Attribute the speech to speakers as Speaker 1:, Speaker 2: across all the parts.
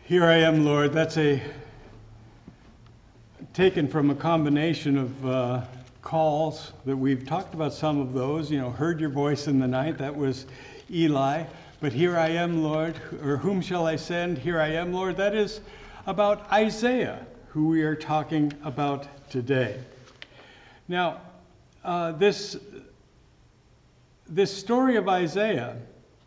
Speaker 1: Here I am, Lord. That's taken from a combination of calls that we've talked about. Some of those, heard your voice in the night. That was Eli. But here I am, Lord, or whom shall I send? Here I am, Lord. That is about Isaiah, who we are talking about today. Now, this story of Isaiah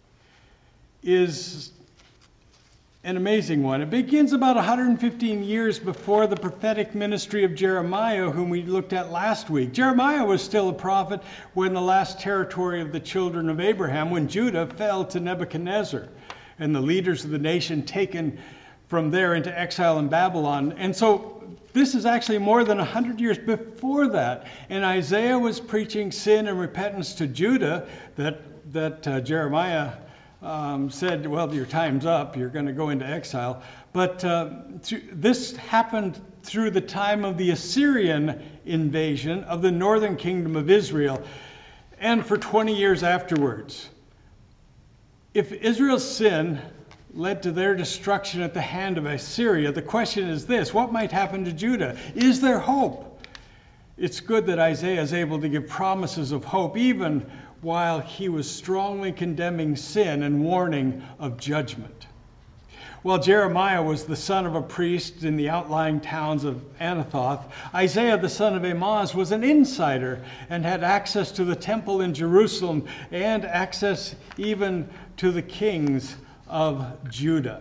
Speaker 1: is an amazing one. It begins about 115 years before the prophetic ministry of Jeremiah, whom we looked at last week. Jeremiah was still a prophet when the last territory of the children of Abraham, when Judah fell to Nebuchadnezzar, and the leaders of the nation taken from there into exile in Babylon. And so this is actually more than 100 years before that. And Isaiah was preaching sin and repentance to Judah that Jeremiah said, well, your time's up, you're going to go into exile. But this happened through the time of the Assyrian invasion of the northern kingdom of Israel, and for 20 years afterwards. If Israel's sin led to their destruction at the hand of Assyria, the question is this: what might happen to Judah? Is there hope? It's good that Isaiah is able to give promises of hope, even while he was strongly condemning sin and warning of judgment. While Jeremiah was the son of a priest in the outlying towns of Anathoth, Isaiah, the son of Amoz, was an insider and had access to the temple in Jerusalem and access even to the kings of Judah.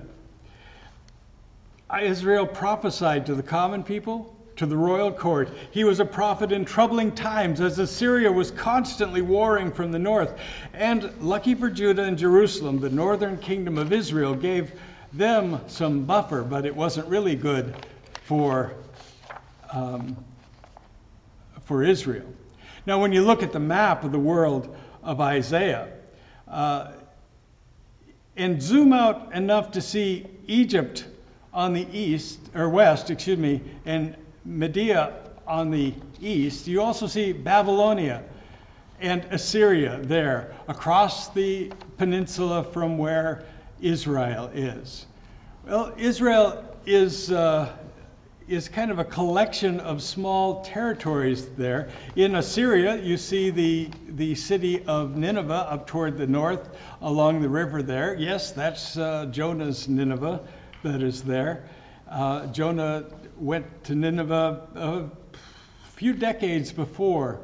Speaker 1: Israel prophesied to the common people, to the royal court. He was a prophet in troubling times as Assyria was constantly warring from the north. And lucky for Judah and Jerusalem, the northern kingdom of Israel gave them some buffer, but it wasn't really good for Israel. Now, when you look at the map of the world of Isaiah, and zoom out enough to see Egypt on the west, and Media on the east, you also see Babylonia and Assyria there across the peninsula from where Israel is. Well, Israel is kind of a collection of small territories there. In Assyria, you see the city of Nineveh up toward the north along the river there. Yes, that's Jonah's Nineveh that is there. Jonah went to Nineveh a few decades before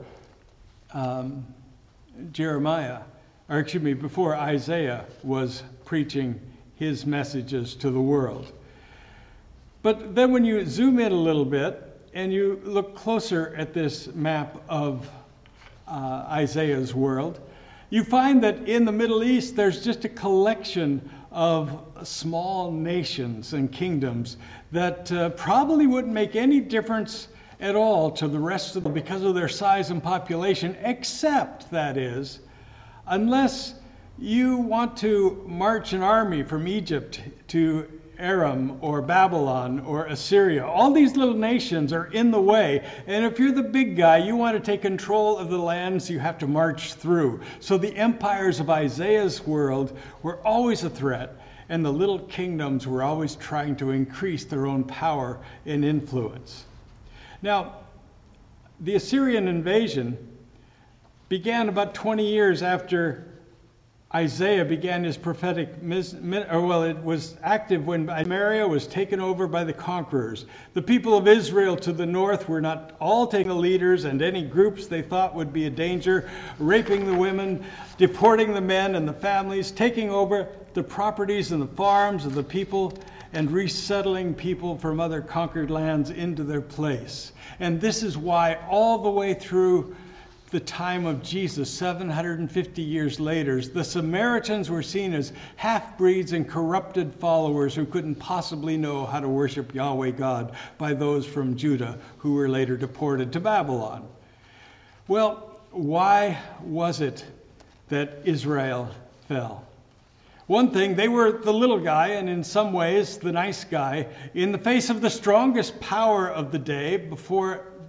Speaker 1: before Isaiah was preaching his messages to the world. But then when you zoom in a little bit and you look closer at this map of Isaiah's world, you find that in the Middle East there's just a collection of small nations and kingdoms that probably wouldn't make any difference at all to the rest of them because of their size and population, except, that is, unless you want to march an army from Egypt to Aram or Babylon or Assyria. All these little nations are in the way, and if you're the big guy, you want to take control of the lands you have to march through. So the empires of Isaiah's world were always a threat, and the little kingdoms were always trying to increase their own power and influence. Now, the Assyrian invasion began about 20 years after Isaiah began his prophetic it was active when Samaria was taken over by the conquerors. The people of Israel to the north were not all taking the leaders and any groups they thought would be a danger, raping the women, deporting the men and the families, taking over the properties and the farms of the people, and resettling people from other conquered lands into their place. And this is why all the way through the time of Jesus, 750 years later, the Samaritans were seen as half-breeds and corrupted followers who couldn't possibly know how to worship Yahweh God by those from Judah who were later deported to Babylon. Well, why was it that Israel fell? One thing, they were the little guy and in some ways the nice guy in the face of the strongest power of the day before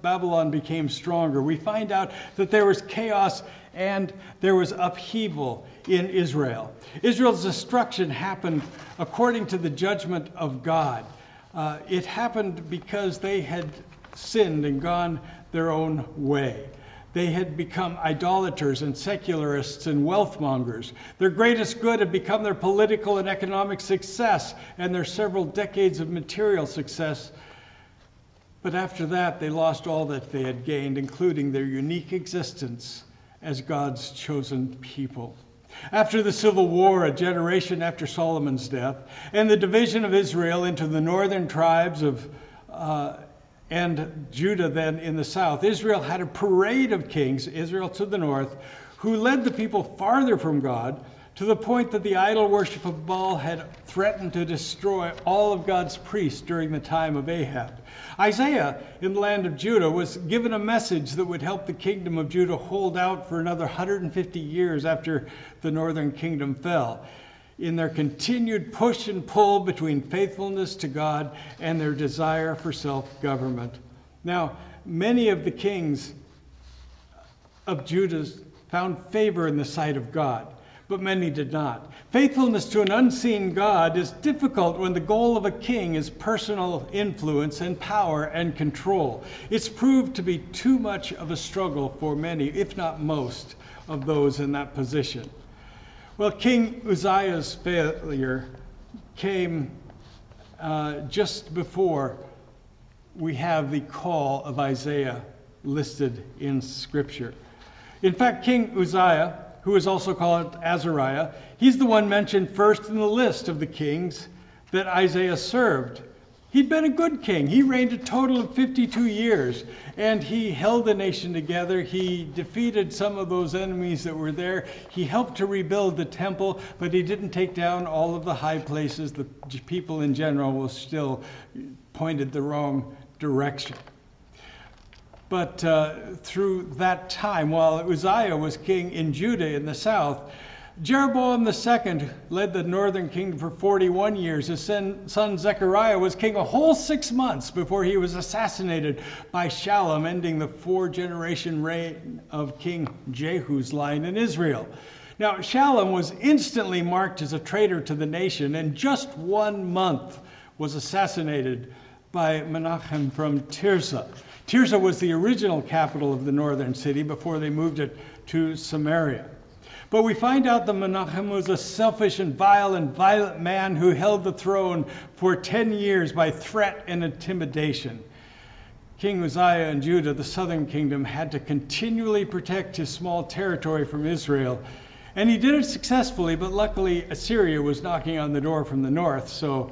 Speaker 1: Babylon became stronger, we find out that there was chaos and there was upheaval in Israel. Israel's destruction happened according to the judgment of God. It happened because they had sinned and gone their own way. They had become idolaters and secularists and wealthmongers. Their greatest good had become their political and economic success and their several decades of material success. But after that, they lost all that they had gained, including their unique existence as God's chosen people. After the Civil War, a generation after Solomon's death, and the division of Israel into the northern tribes and Judah then in the south, Israel had a parade of kings, Israel to the north, who led the people farther from God to the point that the idol worship of Baal had threatened to destroy all of God's priests during the time of Ahab. Isaiah, in the land of Judah, was given a message that would help the kingdom of Judah hold out for another 150 years after the northern kingdom fell, in their continued push and pull between faithfulness to God and their desire for self-government. Now, many of the kings of Judah found favor in the sight of God, but many did not. Faithfulness to an unseen God is difficult when the goal of a king is personal influence and power and control. It's proved to be too much of a struggle for many, if not most, of those in that position. Well, King Uzziah's failure came just before we have the call of Isaiah listed in Scripture. In fact, King Uzziah, who is also called Azariah, he's the one mentioned first in the list of the kings that Isaiah served. He'd been a good king. He reigned a total of 52 years, and he held the nation together. He defeated some of those enemies that were there. He helped to rebuild the temple, but he didn't take down all of the high places. The people in general were still pointed the wrong direction. But through that time, while Uzziah was king in Judah in the south, Jeroboam II led the northern kingdom for 41 years. His son Zechariah was king a whole 6 months before he was assassinated by Shallum, ending the 4-generation reign of King Jehu's line in Israel. Now, Shallum was instantly marked as a traitor to the nation, and just 1 month was assassinated by Menachem from Tirzah. Tirzah was the original capital of the northern city before they moved it to Samaria. But we find out that Menachem was a selfish and vile and violent man who held the throne for 10 years by threat and intimidation. King Uzziah in Judah, the southern kingdom, had to continually protect his small territory from Israel. And he did it successfully, but luckily Assyria was knocking on the door from the north, so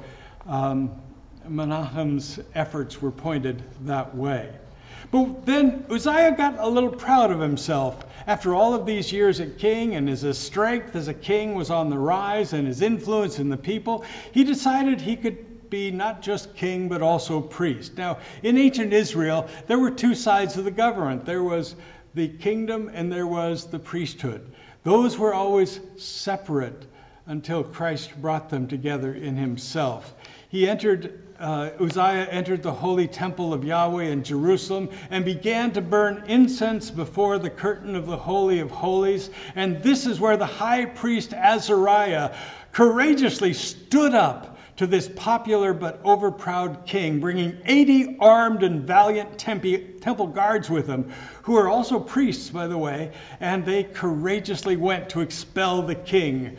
Speaker 1: Menachem's efforts were pointed that way. But then Uzziah got a little proud of himself. After all of these years as king, and his strength as a king was on the rise and his influence in the people, he decided he could be not just king but also priest. Now, in ancient Israel, there were two sides of the government. There was the kingdom and there was the priesthood. Those were always separate until Christ brought them together in himself. Uzziah entered the holy temple of Yahweh in Jerusalem and began to burn incense before the curtain of the Holy of Holies. And this is where the high priest Azariah courageously stood up to this popular but overproud king, bringing 80 armed and valiant temple guards with him, who are also priests, by the way, and they courageously went to expel the king.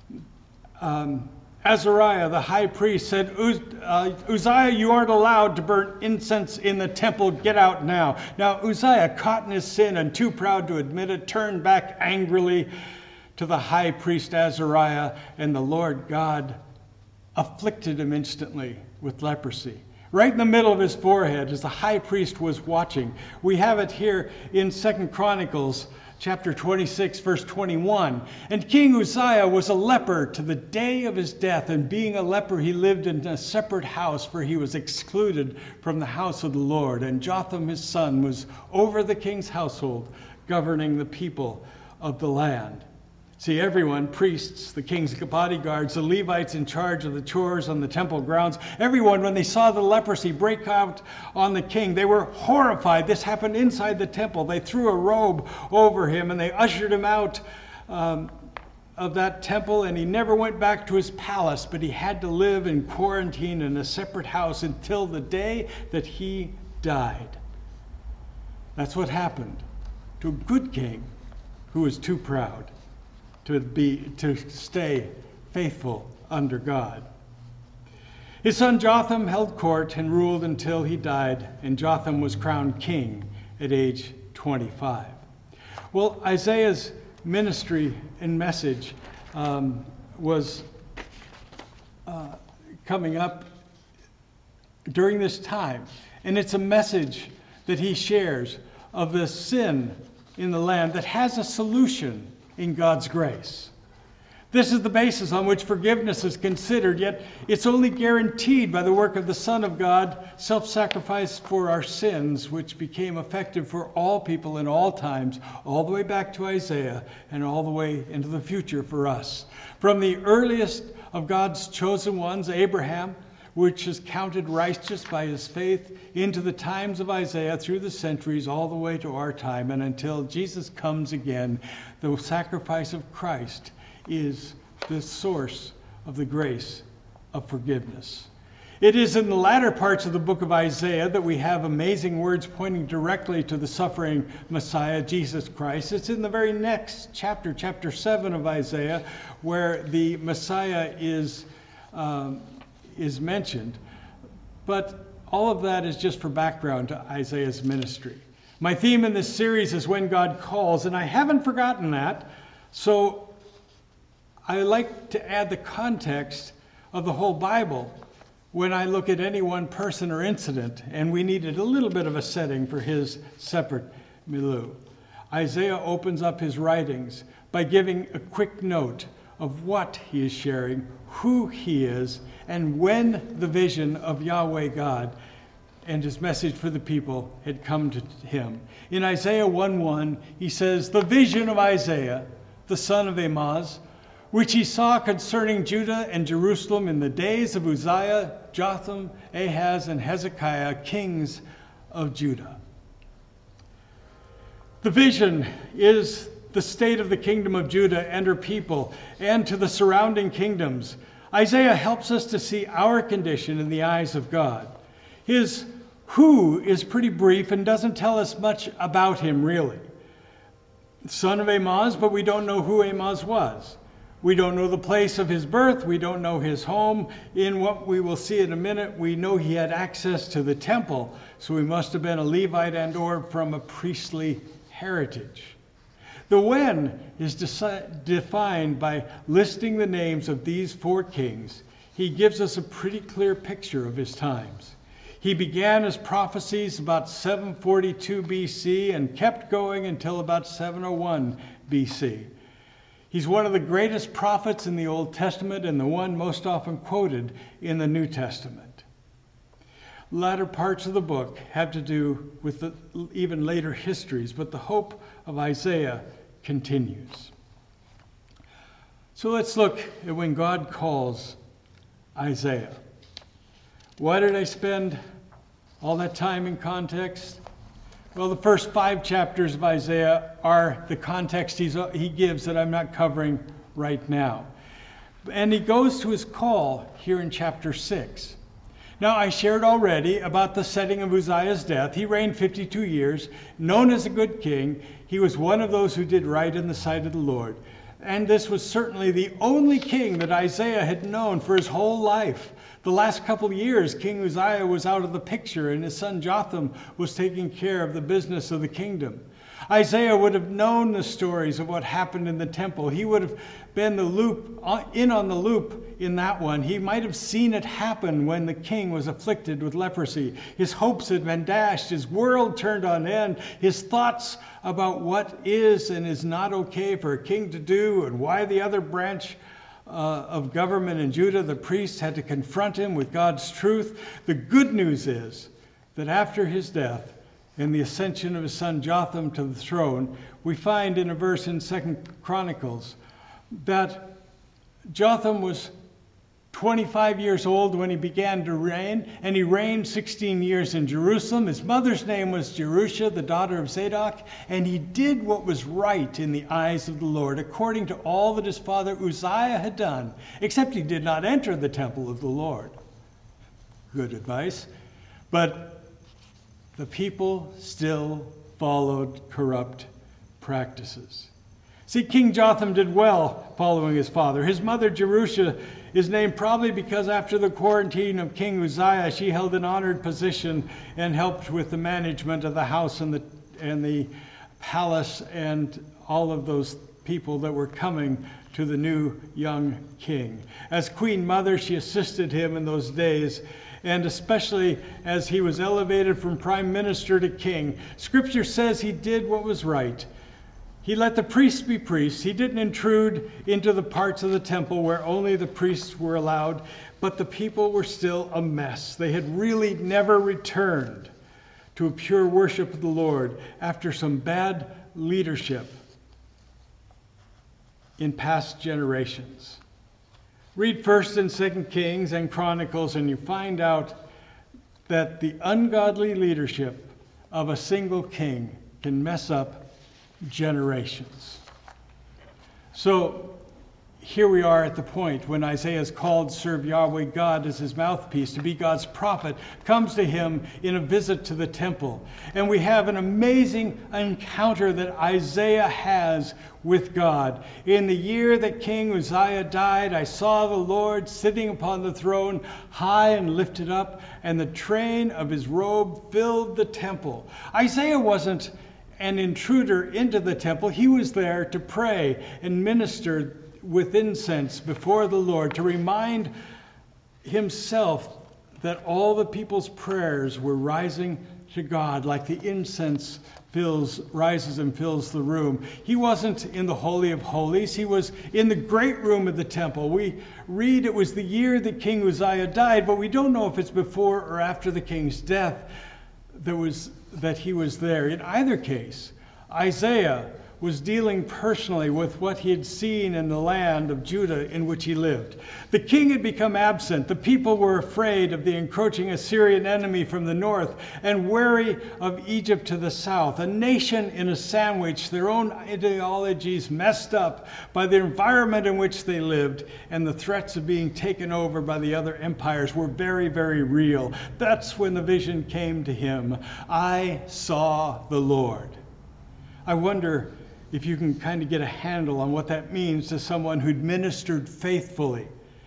Speaker 1: Azariah, the high priest, said, Uzziah, you aren't allowed to burn incense in the temple. Get out now. Now, Uzziah, caught in his sin and too proud to admit it, turned back angrily to the high priest Azariah, and the Lord God afflicted him instantly with leprosy. Right in the middle of his forehead, as the high priest was watching. We have it here in 2 Chronicles chapter 26, verse 21. And King Uzziah was a leper to the day of his death, and being a leper, he lived in a separate house, for he was excluded from the house of the Lord. And Jotham, his son, was over the king's household, governing the people of the land. See, everyone, priests, the king's bodyguards, the Levites in charge of the chores on the temple grounds, everyone, when they saw the leprosy break out on the king, they were horrified. This happened inside the temple. They threw a robe over him and they ushered him out of that temple, and he never went back to his palace, but he had to live in quarantine in a separate house until the day that he died. That's what happened to a good king who was too proud to stay faithful under God. His son Jotham held court and ruled until he died, and Jotham was crowned king at age 25. Well, Isaiah's ministry and message was coming up during this time, and it's a message that he shares of the sin in the land that has a solution in God's grace. This is the basis on which forgiveness is considered, yet it's only guaranteed by the work of the Son of God, self-sacrifice for our sins, which became effective for all people in all times, all the way back to Isaiah and all the way into the future for us. From the earliest of God's chosen ones, Abraham, which is counted righteous by his faith, into the times of Isaiah, through the centuries, all the way to our time, and until Jesus comes again, the sacrifice of Christ is the source of the grace of forgiveness. It is in the latter parts of the book of Isaiah that we have amazing words pointing directly to the suffering Messiah, Jesus Christ. It's in the very next chapter, chapter 7 of Isaiah, where the Messiah is mentioned. But all of that is just for background to Isaiah's ministry. My theme in this series is when God calls, and I haven't forgotten that. So I like to add the context of the whole Bible when I look at any one person or incident, and we needed a little bit of a setting for his separate milieu. Isaiah opens up his writings by giving a quick note of what he is sharing, who he is, and when the vision of Yahweh God and his message for the people had come to him. In Isaiah 1:1, he says, "The vision of Isaiah, the son of Amoz, which he saw concerning Judah and Jerusalem in the days of Uzziah, Jotham, Ahaz, and Hezekiah, kings of Judah." The vision is the state of the kingdom of Judah and her people, and to the surrounding kingdoms. Isaiah helps us to see our condition in the eyes of God. His who is pretty brief and doesn't tell us much about him, really. Son of Amoz, but we don't know who Amoz was. We don't know the place of his birth. We don't know his home. In what we will see in a minute, we know he had access to the temple, so he must have been a Levite and or from a priestly heritage. The when is defined by listing the names of these four kings. He gives us a pretty clear picture of his times. He began his prophecies about 742 BC and kept going until about 701 BC. He's one of the greatest prophets in the Old Testament and the one most often quoted in the New Testament. Latter parts of the book have to do with the even later histories, but the hope of Isaiah continues. So let's look at when God calls Isaiah. Why did I spend all that time in context? Well, the first 5 chapters of Isaiah are the context he gives that I'm not covering right now. And he goes to his call here in chapter 6. Now, I shared already about the setting of Uzziah's death. He reigned 52 years, known as a good king. He was one of those who did right in the sight of the Lord. And this was certainly the only king that Isaiah had known for his whole life. The last couple of years, King Uzziah was out of the picture, and his son Jotham was taking care of the business of the kingdom. Isaiah would have known the stories of what happened in the temple. He would have been in on the loop in that one. He might have seen it happen when the king was afflicted with leprosy. His hopes had been dashed. His world turned on end. His thoughts about what is and is not okay for a king to do and why the other branch of government in Judah, the priests, had to confront him with God's truth. The good news is that after his death and the ascension of his son Jotham to the throne, we find in a verse in 2 Chronicles that Jotham was 25 years old when he began to reign, and he reigned 16 years in Jerusalem. His mother's name was Jerusha, the daughter of Zadok, and he did what was right in the eyes of the Lord, according to all that his father Uzziah had done, except he did not enter the temple of the Lord. Good advice. But the people still followed corrupt practices. See, King Jotham did well following his father. His mother Jerusha is named probably because after the quarantine of King Uzziah, she held an honored position and helped with the management of the house and the palace and all of those people that were coming to the new young king. As queen mother, she assisted him in those days, and especially as he was elevated from prime minister to king. Scripture says he did what was right. He let the priests be priests. He didn't intrude into the parts of the temple where only the priests were allowed, but the people were still a mess. They had really never returned to a pure worship of the Lord after some bad leadership in past generations. Read 1st and 2nd Kings and Chronicles, and you find out that the ungodly leadership of a single king can mess up generations. So here we are at the point when Isaiah is called to serve Yahweh God as his mouthpiece, to be God's prophet, comes to him in a visit to the temple. And we have an amazing encounter that Isaiah has with God. In the year that King Uzziah died, I saw the Lord sitting upon the throne, high and lifted up, and the train of his robe filled the temple. Isaiah wasn't an intruder into the temple. He was there to pray and minister with incense before the Lord, to remind himself that all the people's prayers were rising to God like the incense rises and fills the room. He wasn't in the Holy of Holies. He was in the great room of the temple. We read it was the year that King Uzziah died, but we don't know if it's before or after the king's death that he was there. In either case, Isaiah was dealing personally with what he had seen in the land of Judah in which he lived. The king had become absent. The people were afraid of the encroaching Assyrian enemy from the north and wary of Egypt to the south. A nation in a sandwich, their own ideologies messed up by the environment in which they lived, and the threats of being taken over by the other empires were very, very real. That's when the vision came to him. I saw the Lord. I wonder if you can kind of get a handle on what that means to someone who'd ministered faithfully,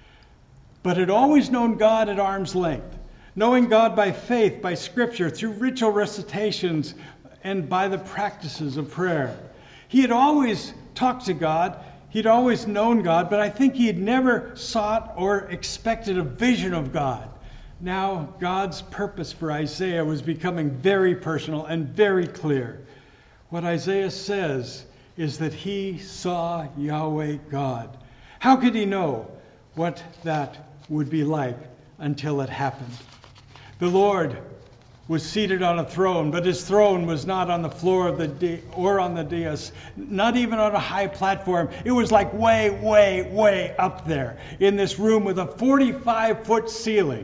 Speaker 1: but had always known God at arm's length, knowing God by faith, by Scripture, through ritual recitations, and by the practices of prayer. He had always talked to God. He'd always known God, but I think he had never sought or expected a vision of God. Now, God's purpose for Isaiah was becoming very personal and very clear. What Isaiah says is that he saw Yahweh God. How could he know what that would be like until it happened? The Lord was seated on a throne, but his throne was not on the floor of or on the dais, not even on a high platform. It was like way, way, way up there in this room with a 45-foot ceiling.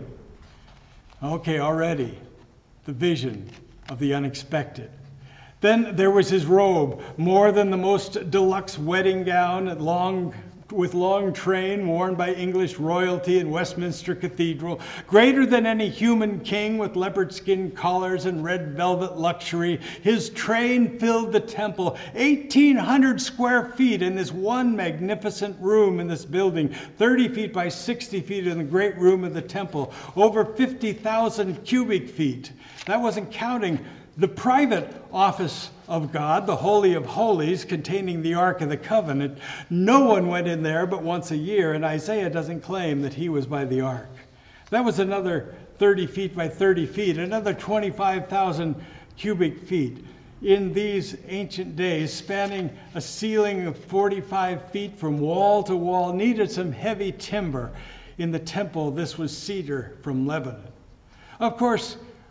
Speaker 1: Okay, already the vision of the unexpected. Then there was his robe, more than the most deluxe wedding gown, with long train worn by English royalty in Westminster Cathedral, greater than any human king with leopard skin collars and red velvet luxury. His train filled the temple, 1,800 square feet in this one magnificent room in this building, 30 feet by 60 feet in the great room of the temple, over 50,000 cubic feet. That wasn't counting the private office of God, the Holy of Holies, containing the Ark of the Covenant. No one went in there but once a year, and Isaiah doesn't claim that he was by the Ark. That was another 30 feet by 30 feet, another 25,000 cubic feet. In these ancient days, spanning a ceiling of 45 feet from wall to wall, needed some heavy timber. In the temple, this was cedar from Lebanon. Of course,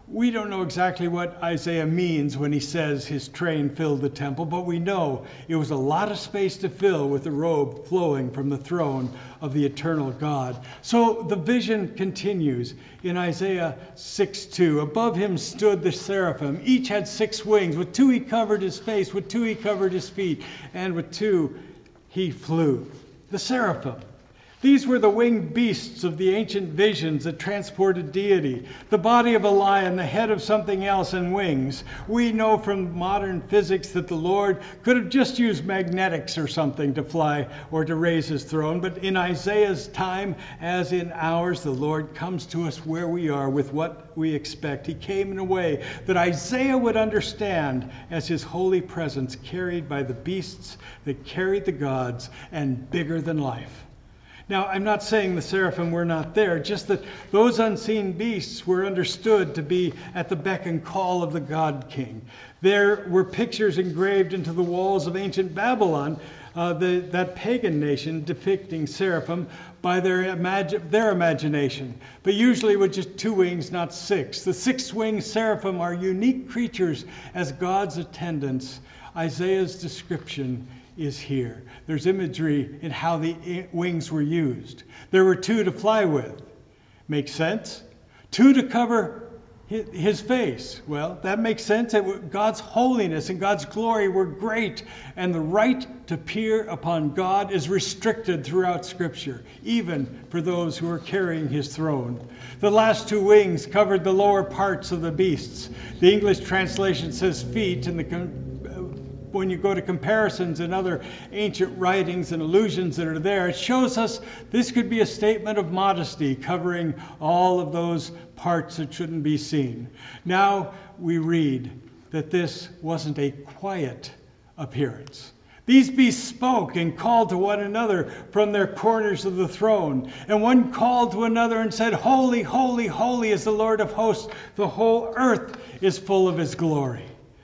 Speaker 1: we don't know exactly what Isaiah means when he says his train filled the temple, but we know it was a lot of space to fill with the robe flowing from the throne of the eternal God. So the vision continues in Isaiah 6:2. Above him stood the seraphim. Each had 6 wings. With 2 he covered his face, with 2 he covered his feet, and with 2 he flew. The seraphim. These were the winged beasts of the ancient visions that transported deity. The body of a lion, the head of something else, and wings. We know from modern physics that the Lord could have just used magnetics or something to fly or to raise his throne. But in Isaiah's time, as in ours, the Lord comes to us where we are with what we expect. He came in a way that Isaiah would understand as his holy presence carried by the beasts that carried the gods and bigger than life. Now, I'm not saying the seraphim were not there, just that those unseen beasts were understood to be at the beck and call of the God King. There were pictures engraved into the walls of ancient Babylon, that pagan nation, depicting seraphim by their imagination, but usually with just 2 wings, not 6. The 6-winged seraphim are unique creatures as God's attendants. Isaiah's description is here. There's imagery in how the wings were used. There were 2 to fly with. Makes sense? 2 to cover his face. Well, that makes sense. God's holiness and God's glory were great, and the right to peer upon God is restricted throughout Scripture, even for those who are carrying his throne. The last 2 wings covered the lower parts of the beasts. The English translation says feet, and when you go to comparisons in other ancient writings and allusions that are there, it shows us this could be a statement of modesty, covering all of those parts that shouldn't be seen. Now we read that this wasn't a quiet appearance. These beasts spoke and called to one another from their corners of the throne. And one called to another and said, "Holy, holy, holy is the Lord of hosts. The whole earth is full of his glory."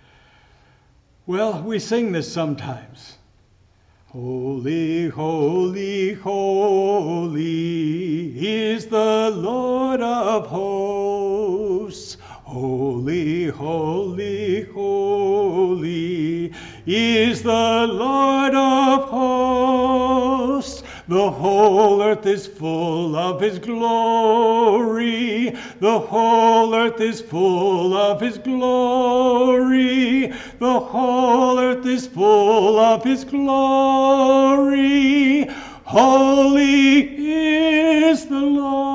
Speaker 1: Well, we sing this sometimes. Holy, holy, holy is the Lord of hosts. Holy, holy, holy is the Lord of hosts. The whole earth is full of his glory. The whole earth is full of his glory. The whole earth is full of his glory. Holy is the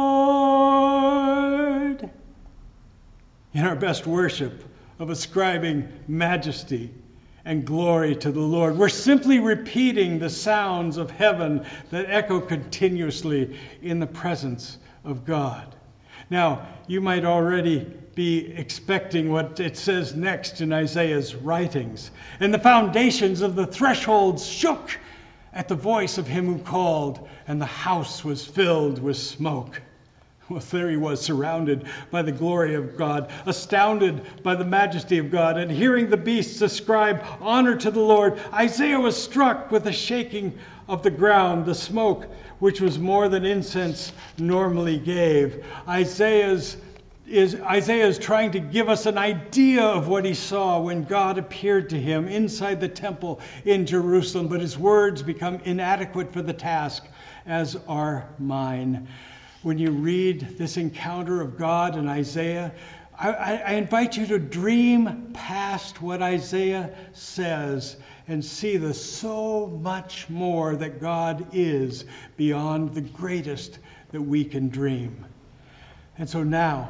Speaker 1: Lord. In our best worship of ascribing majesty and glory to the Lord, we're simply repeating the sounds of heaven that echo continuously in the presence of God. Now, you might already be expecting what it says next in Isaiah's writings. And the foundations of the thresholds shook at the voice of him who called, and the house was filled with smoke. Well, there he was, surrounded by the glory of God, astounded by the majesty of God, and hearing the beasts ascribe honor to the Lord, Isaiah was struck with the shaking of the ground, the smoke, which was more than incense normally gave. Isaiah is trying to give us an idea of what he saw when God appeared to him inside the temple in Jerusalem, but his words become inadequate for the task, as are mine. When you read this encounter of God in Isaiah, I invite you to dream past what Isaiah says and see the so much more that God is beyond the greatest that we can dream. And so now,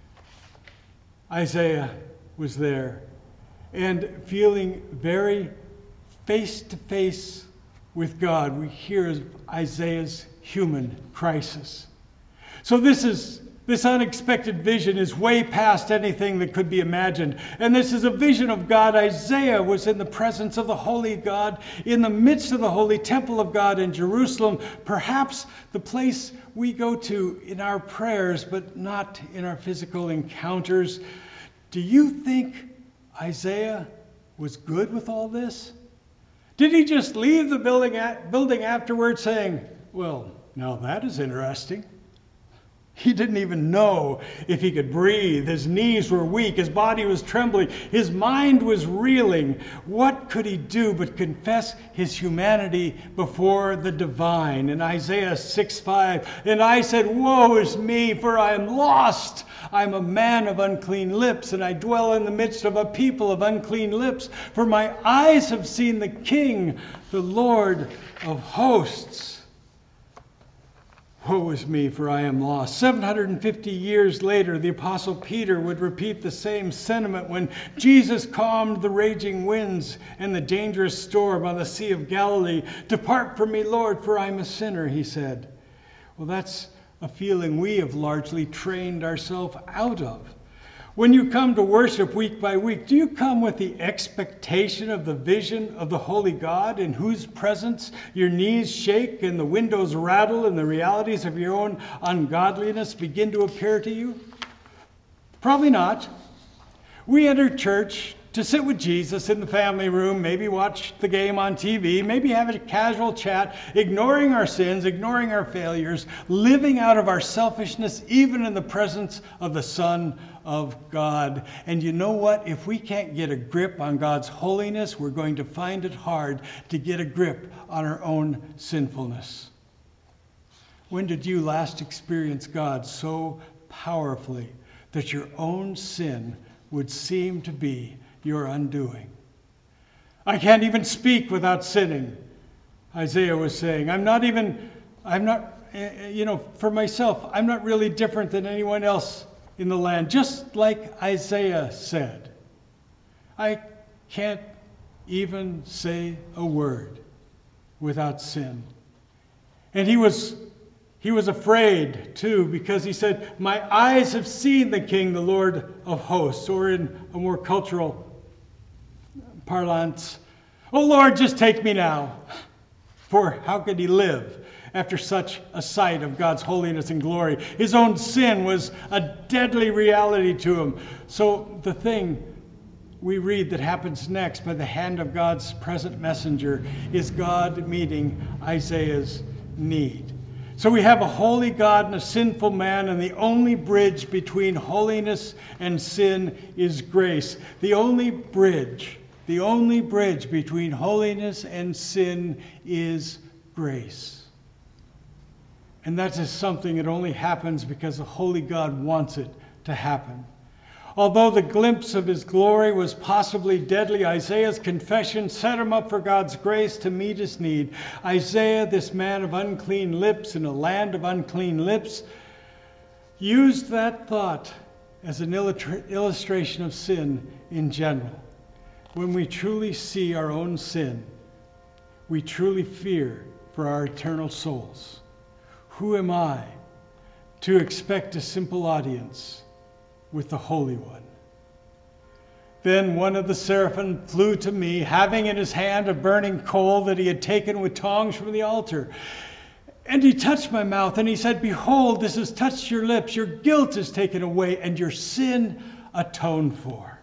Speaker 1: Isaiah was there and feeling very face to face with God. We hear Isaiah's human crisis. So this unexpected vision is way past anything that could be imagined. And this is a vision of God. Isaiah was in the presence of the holy God, in the midst of the holy temple of God in Jerusalem, perhaps the place we go to in our prayers, but not in our physical encounters. Do you think Isaiah was good with all this? Did he just leave the building afterwards saying, "Well, now that is interesting"? He didn't even know if he could breathe. His knees were weak. His body was trembling. His mind was reeling. What could he do but confess his humanity before the divine? In Isaiah 6:5, and I said, woe is me, for I am lost. I am a man of unclean lips, and I dwell in the midst of a people of unclean lips. For my eyes have seen the King, the Lord of hosts. Woe is me, for I am lost. 750 years later, the Apostle Peter would repeat the same sentiment when Jesus calmed the raging winds and the dangerous storm on the Sea of Galilee. Depart from me, Lord, for I am a sinner, he said. Well, that's a feeling we have largely trained ourselves out of. When you come to worship week by week, do you come with the expectation of the vision of the Holy God in whose presence your knees shake and the windows rattle and the realities of your own ungodliness begin to appear to you? Probably not. We enter church to sit with Jesus in the family room, maybe watch the game on TV, maybe have a casual chat, ignoring our sins, ignoring our failures, living out of our selfishness, even in the presence of the Son of God. And you know what? If we can't get a grip on God's holiness, we're going to find it hard to get a grip on our own sinfulness. When did you last experience God so powerfully that your own sin would seem to be your undoing? I can't even speak without sinning, Isaiah was saying. For myself, I'm not really different than anyone else in the land, just like Isaiah said. I can't even say a word without sin. And he was afraid, too, because he said, my eyes have seen the King, the Lord of hosts, or in a more cultural parlance, oh Lord, just take me now. For how could he live after such a sight of God's holiness and glory? His own sin was a deadly reality to him. So the thing we read that happens next by the hand of God's present messenger is God meeting Isaiah's need. So we have a holy God and a sinful man, and the only bridge between holiness and sin is grace. The only bridge between holiness and sin is grace. And that is something that only happens because the holy God wants it to happen. Although the glimpse of his glory was possibly deadly, Isaiah's confession set him up for God's grace to meet his need. Isaiah, this man of unclean lips in a land of unclean lips, used that thought as an illustration of sin in general. When we truly see our own sin, we truly fear for our eternal souls. Who am I to expect a simple audience with the Holy One? Then one of the seraphim flew to me, having in his hand a burning coal that he had taken with tongs from the altar. And he touched my mouth, and he said, behold, this has touched your lips. Your guilt is taken away, and your sin atoned for.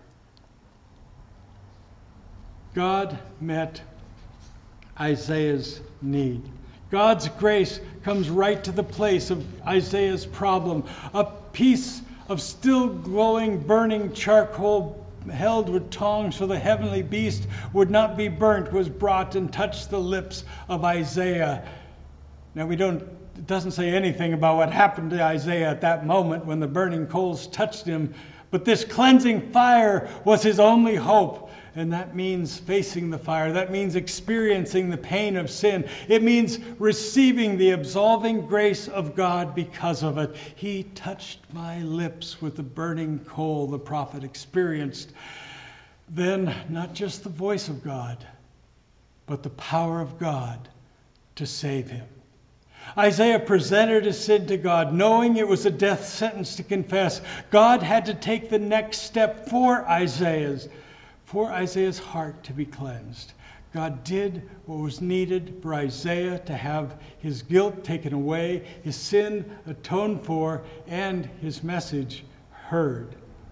Speaker 1: God met Isaiah's need. God's grace comes right to the place of Isaiah's problem. A piece of still glowing, burning charcoal held with tongs so the heavenly beast would not be burnt was brought and touched the lips of Isaiah. Now it doesn't say anything about what happened to Isaiah at that moment when the burning coals touched him, but this cleansing fire was his only hope. And that means facing the fire. That means experiencing the pain of sin. It means receiving the absolving grace of God because of it. He touched my lips with the burning coal, the prophet experienced. Then, not just the voice of God, but the power of God to save him. Isaiah presented his sin to God, knowing it was a death sentence to confess. God had to take the next step for Isaiah's heart to be cleansed. God did what was needed for Isaiah to have his guilt taken away, his sin atoned for, and his message heard.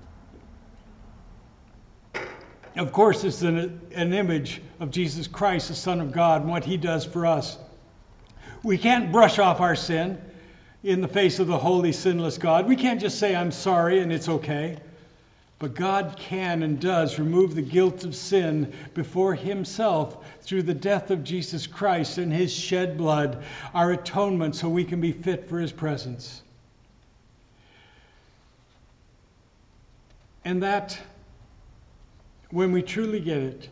Speaker 1: Of course, it's an image of Jesus Christ, the Son of God, and what he does for us. We can't brush off our sin. in the face of the holy, sinless God. We can't just say, I'm sorry, and it's okay. But God can and does remove the guilt of sin before himself through the death of Jesus Christ and his shed blood, our atonement, so we can be fit for his presence. And that, when we truly get it,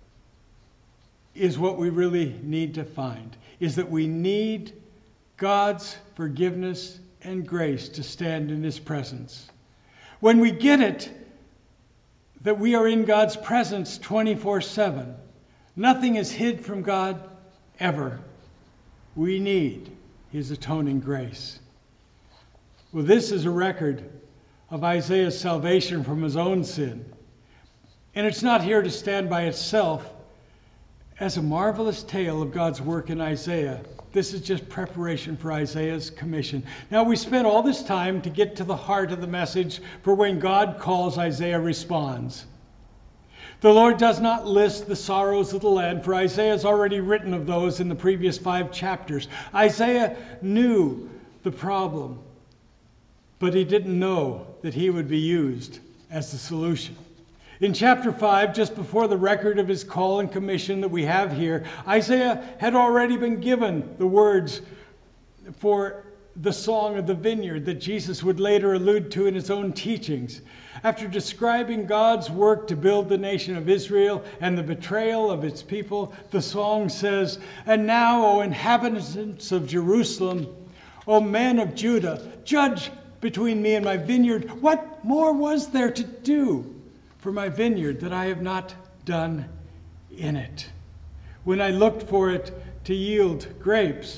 Speaker 1: is what we really need to find, is that we need God's forgiveness and grace to stand in his presence. When we get it, that we are in God's presence 24/7. Nothing is hid from God ever. We need his atoning grace. Well, this is a record of Isaiah's salvation from his own sin. And it's not here to stand by itself as a marvelous tale of God's work in Isaiah. This is just preparation for Isaiah's commission. Now, we spent all this time to get to the heart of the message for when God calls, Isaiah responds. The Lord does not list the sorrows of the land, for Isaiah has already written of those in the previous 5 chapters. Isaiah knew the problem, but he didn't know that he would be used as the solution. In chapter 5, just before the record of his call and commission that we have here, Isaiah had already been given the words for the song of the vineyard that Jesus would later allude to in his own teachings. After describing God's work to build the nation of Israel and the betrayal of its people, the song says, "And now, O inhabitants of Jerusalem, O men of Judah, judge between me and my vineyard. What more was there to do for my vineyard that I have not done in it? When I looked for it to yield grapes,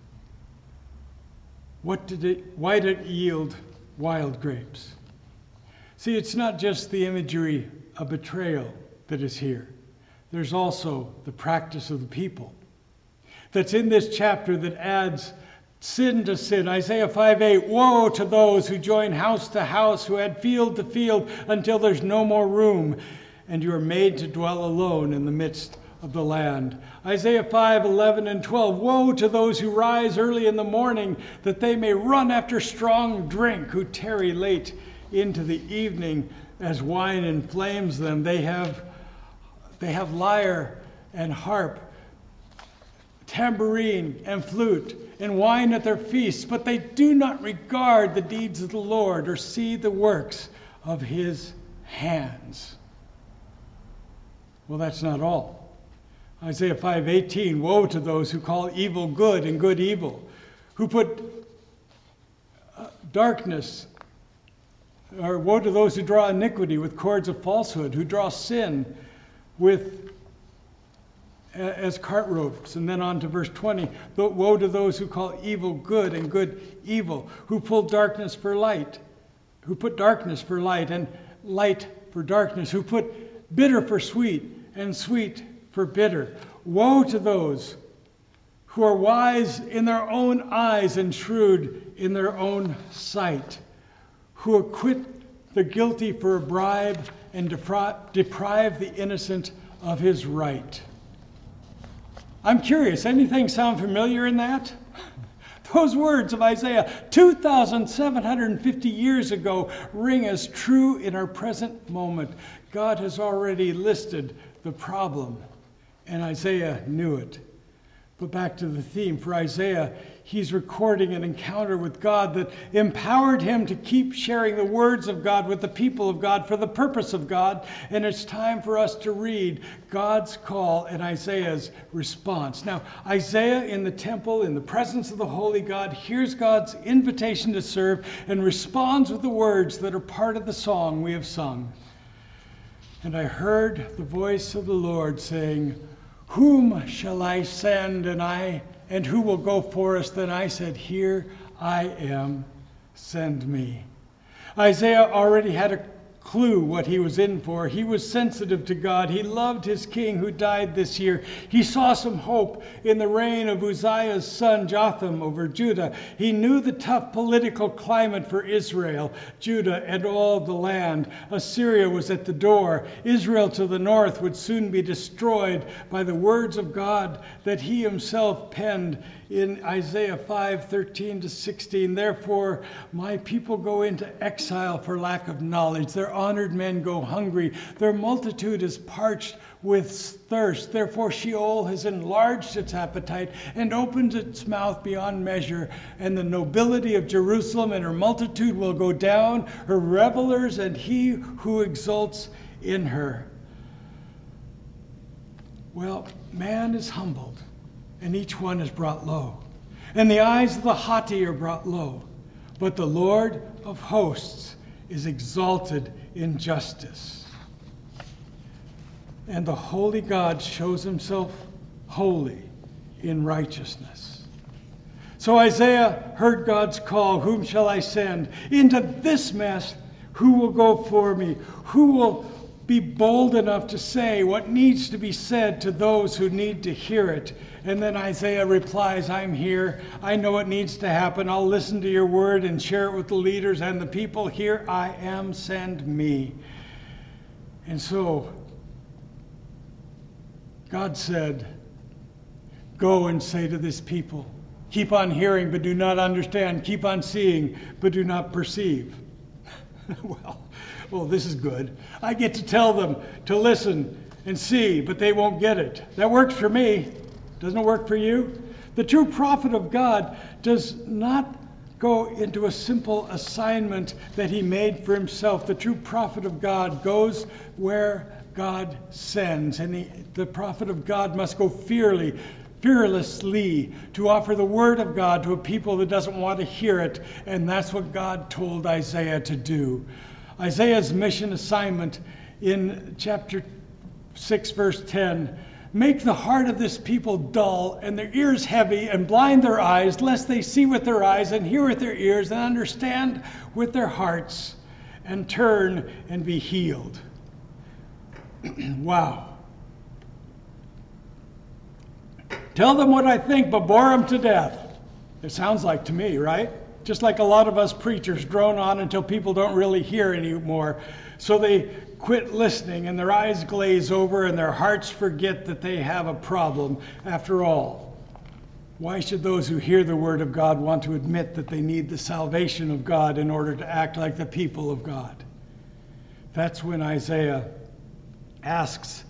Speaker 1: why did it yield wild grapes?" See, it's not just the imagery of betrayal that is here. There's also the practice of the people that's in this chapter that adds sin to sin. Isaiah 5:8, "Woe to those who join house to house, who add field to field until there's no more room, and you are made to dwell alone in the midst of the land." Isaiah 5:11 and 12, "Woe to those who rise early in the morning, that they may run after strong drink, who tarry late into the evening as wine inflames them. They have lyre and harp, tambourine and flute, and wine at their feasts, but they do not regard the deeds of the Lord or see the works of his hands." Well, that's not all. Isaiah 5:18, "Woe to those who call evil good and good evil, who put darkness, or woe to those who draw iniquity with cords of falsehood, who draw sin as cart ropes." And then on to verse 20, "Woe to those who call evil good and good evil, who put darkness for light and light for darkness, who put bitter for sweet and sweet for bitter. Woe to those who are wise in their own eyes and shrewd in their own sight, who acquit the guilty for a bribe and deprive the innocent of his right." I'm curious, anything sound familiar in that? Those words of Isaiah 2,750 years ago ring as true in our present moment. God has already listed the problem, and Isaiah knew it. But back to the theme. For Isaiah, he's recording an encounter with God that empowered him to keep sharing the words of God with the people of God for the purpose of God. And it's time for us to read God's call and Isaiah's response. Now, Isaiah in the temple, in the presence of the holy God, hears God's invitation to serve and responds with the words that are part of the song we have sung. "And I heard the voice of the Lord saying, 'Whom shall I send, and who will go for us?' Then I said, 'Here I am, send me.'" Isaiah already had a clue what he was in for. He was sensitive to God. He loved his king who died this year. He saw some hope in the reign of Uzziah's son Jotham over Judah. He knew the tough political climate for Israel, Judah, and all the land. Assyria was at the door. Israel to the north would soon be destroyed by the words of God that he himself penned in Isaiah 5:13-16, therefore my people go into exile for lack of knowledge. Their honored men go hungry. Their multitude is parched with thirst. Therefore Sheol has enlarged its appetite and opened its mouth beyond measure. And the nobility of Jerusalem and her multitude will go down, her revelers and he who exults in her. Well, man is humbled, and each one is brought low. And the eyes of the haughty are brought low. But the Lord of hosts is exalted in justice. And the holy God shows himself holy in righteousness. So Isaiah heard God's call, whom shall I send? Into this mess, who will go for me? Who will be bold enough to say what needs to be said to those who need to hear it? And then Isaiah replies, I'm here. I know it needs to happen. I'll listen to your word and share it with the leaders and the people. Here I am, send me. And so God said, go and say to this people, keep on hearing but do not understand. Keep on seeing but do not perceive. Well, this is good. I get to tell them to listen and see, but they won't get it. That works for me. Doesn't it work for you? The true prophet of God does not go into a simple assignment that he made for himself. The true prophet of God goes where God sends. And the prophet of God must go fearlessly to offer the word of God to a people that doesn't want to hear it. And that's what God told Isaiah to do. Isaiah's mission assignment in chapter 6, verse 10, make the heart of this people dull and their ears heavy and blind their eyes, lest they see with their eyes and hear with their ears and understand with their hearts and turn and be healed. Wow. Tell them what I think, but bore them to death. It sounds like to me, right? Just like a lot of us preachers drone on until people don't really hear anymore. So they quit listening and their eyes glaze over and their hearts forget that they have a problem. After all, why should those who hear the word of God want to admit that they need the salvation of God in order to act like the people of God? That's when Isaiah asks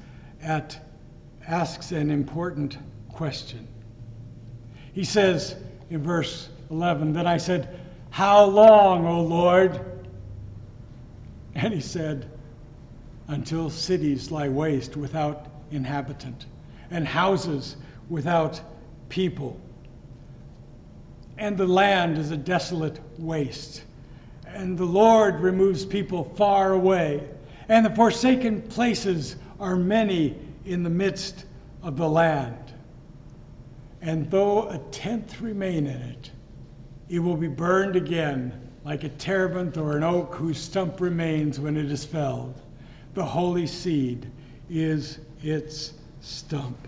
Speaker 1: an important question. He says in verse 11, then I said, how long, O Lord? And he said, until cities lie waste without inhabitant, and houses without people, and the land is a desolate waste, and the Lord removes people far away, and the forsaken places are many in the midst of the land. And though a tenth remain in it, it will be burned again like a terebinth or an oak whose stump remains when it is felled. The holy seed is its stump.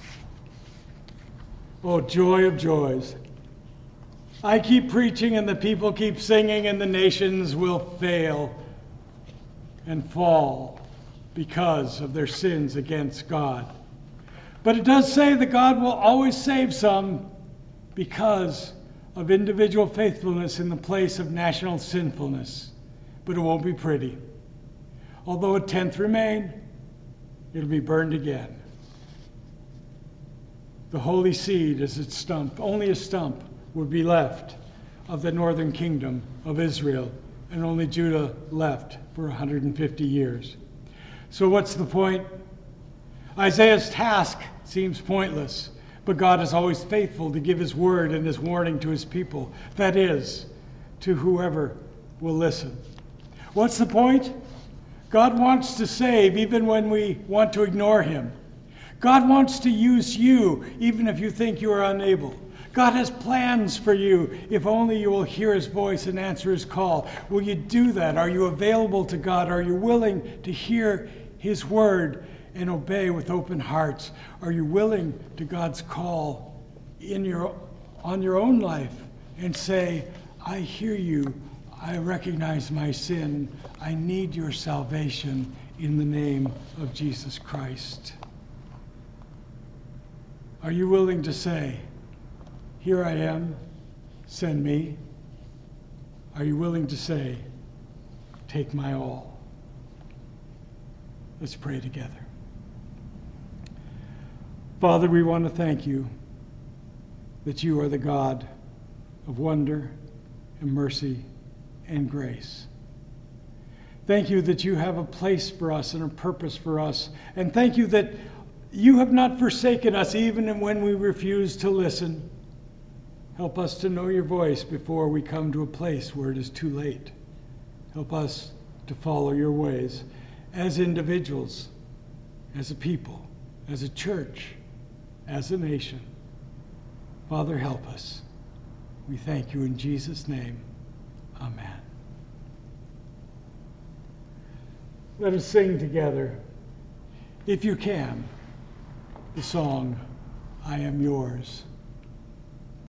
Speaker 1: Oh, joy of joys. I keep preaching and the people keep singing and the nations will fail and fall because of their sins against God. But it does say that God will always save some because of individual faithfulness in the place of national sinfulness. But it won't be pretty. Although a tenth remain, it'll be burned again. The holy seed is its stump. Only a stump would be left of the northern kingdom of Israel, and only Judah left for 150 years. So what's the point? Isaiah's task seems pointless, but God is always faithful to give his word and his warning to his people. That is, to whoever will listen. What's the point? God wants to save even when we want to ignore him. God wants to use you even if you think you are unable. God has plans for you if only you will hear his voice and answer his call. Will you do that? Are you available to God? Are you willing to hear his word and obey with open hearts? Are you willing to God's call on your own life and say, I hear you, I recognize my sin, I need your salvation in the name of Jesus Christ? Are you willing to say, Here I am, send me. Are you willing to say, take my all? Let's pray together. Father, we want to thank you that you are the God of wonder and mercy and grace. Thank you that you have a place for us and a purpose for us. And thank you that you have not forsaken us even when we refuse to listen. Help us to know your voice before we come to a place where it is too late. Help us to follow your ways as individuals, as a people, as a church, as a nation. Father, help us. We thank you in Jesus' name. Amen. Let us sing together, if you can, the song, I Am Yours.